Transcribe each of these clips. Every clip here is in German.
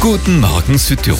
Guten Morgen Südtirol.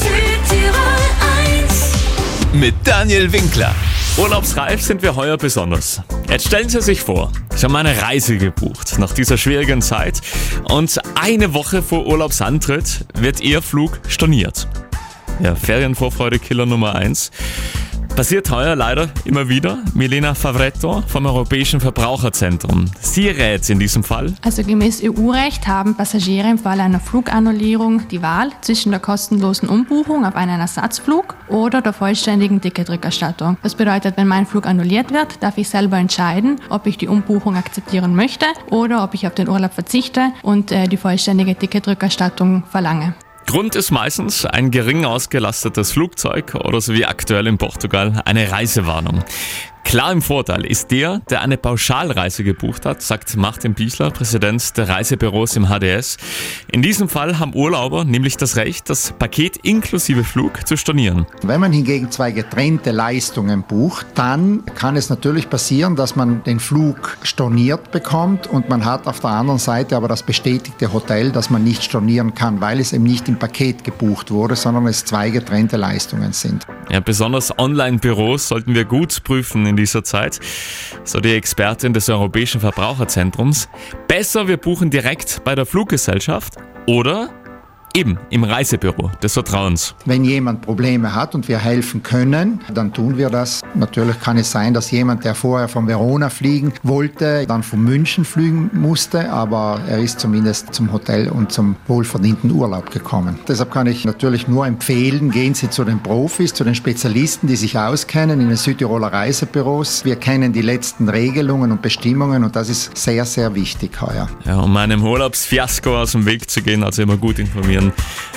Mit Daniel Winkler. Urlaubsreif sind wir heuer besonders. Jetzt stellen Sie sich vor, Sie haben eine Reise gebucht nach dieser schwierigen Zeit und eine Woche vor Urlaubsantritt wird Ihr Flug storniert. Ja, Ferienvorfreude-Killer Nummer 1. Passiert heuer leider immer wieder. Milena Favretto vom Europäischen Verbraucherzentrum. Sie rät in diesem Fall. Also gemäß EU-Recht haben Passagiere im Fall einer Flugannullierung die Wahl zwischen der kostenlosen Umbuchung auf einen Ersatzflug oder der vollständigen Ticketrückerstattung. Das bedeutet, wenn mein Flug annulliert wird, darf ich selber entscheiden, ob ich die Umbuchung akzeptieren möchte oder ob ich auf den Urlaub verzichte und die vollständige Ticketrückerstattung verlange. Grund ist meistens ein gering ausgelastetes Flugzeug oder so wie aktuell in Portugal eine Reisewarnung. Klar im Vorteil ist der eine Pauschalreise gebucht hat, sagt Martin Biesler, Präsident der Reisebüros im HDS. In diesem Fall haben Urlauber nämlich das Recht, das Paket inklusive Flug zu stornieren. Wenn man hingegen zwei getrennte Leistungen bucht, dann kann es natürlich passieren, dass man den Flug storniert bekommt und man hat auf der anderen Seite aber das bestätigte Hotel, das man nicht stornieren kann, weil es eben nicht im Paket gebucht wurde, sondern es zwei getrennte Leistungen sind. Ja, besonders Online-Büros sollten wir gut prüfen in dieser Zeit, so die Expertin des Europäischen Verbraucherzentrums. Besser, wir buchen direkt bei der Fluggesellschaft oder eben im Reisebüro des Vertrauens. Wenn jemand Probleme hat und wir helfen können, dann tun wir das. Natürlich kann es sein, dass jemand, der vorher von Verona fliegen wollte, dann von München fliegen musste, aber er ist zumindest zum Hotel und zum wohlverdienten Urlaub gekommen. Deshalb kann ich natürlich nur empfehlen, gehen Sie zu den Profis, zu den Spezialisten, die sich auskennen in den Südtiroler Reisebüros. Wir kennen die letzten Regelungen und Bestimmungen und das ist sehr, sehr wichtig heuer. Ja, um einem Urlaubsfiasko aus dem Weg zu gehen, also immer gut informieren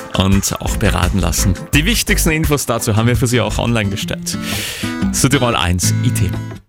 und auch beraten lassen. Die wichtigsten Infos dazu haben wir für Sie auch online gestellt. Südtirol 1 IT.